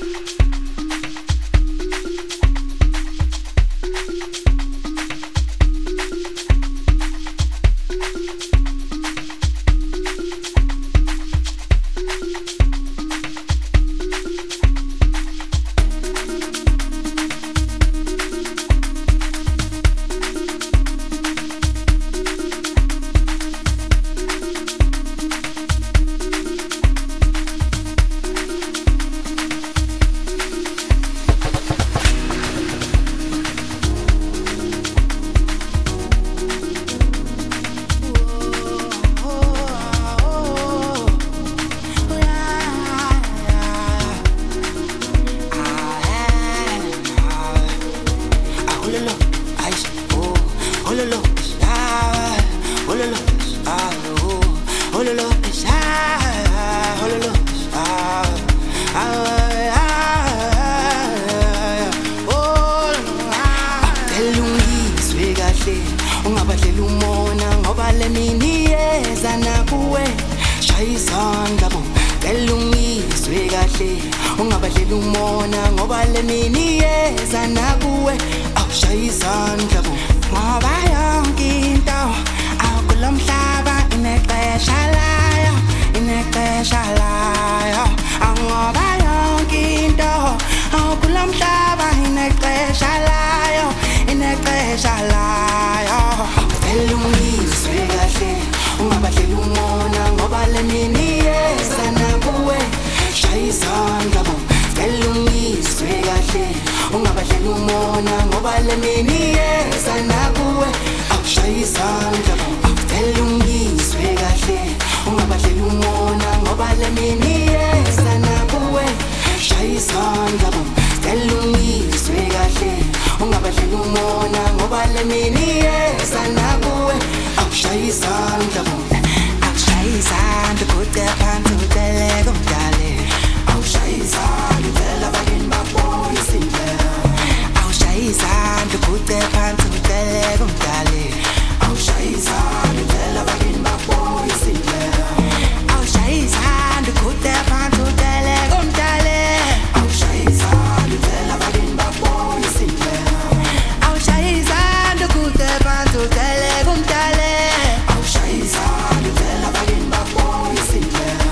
Ungabadlela umona ngoba lemini yeza nakuwe shaya isandla bo elungiswe kahle ungabadlela umona ngoba lemini yeza nakuwe awushaya isandla bo ngoba yonke into akulamhlaba inexesha layo ngoba yonke into akulamhlaba inexesha layo elungiswe kahle ungabadlela umona ngoba lemini yeza nakuwe shaya isandla bo elungiswe kahle ungabadlela umona ngoba lemini yeza nakuwe awushaya isandla bo elungiswe kahle ungabadlela umona ngoba lemini yeza nakuwe shaya isandla bo elungiswe kahle ungabadlela umona ngoba lemini yeza nakuwe awushaya isandla bo awushaya isandla kude phansi uteleka umdale awushaya isandla utela abakini babona isindlela awushaya isandla kude phansi uteleka umdale awushaya isandla utela abakini babona isindlela awushaya isandla kude phansi uteleka umdale awushaya isandla utela abakini babona isindlela awushaya isandla kude phansi uteleka umdale awushaya isandla utela abakini babona isindlela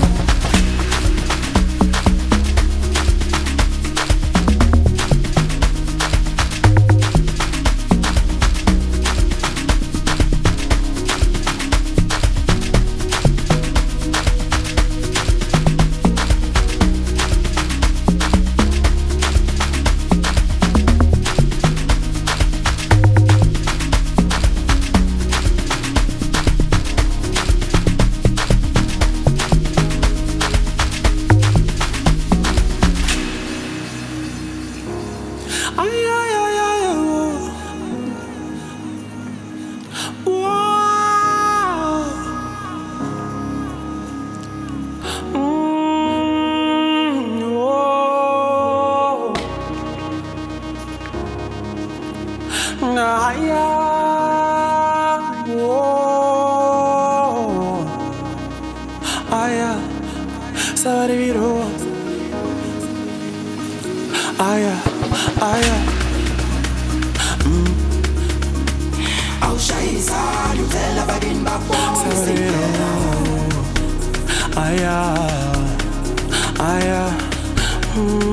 awushaya isandla utela abakini babona isindlela aya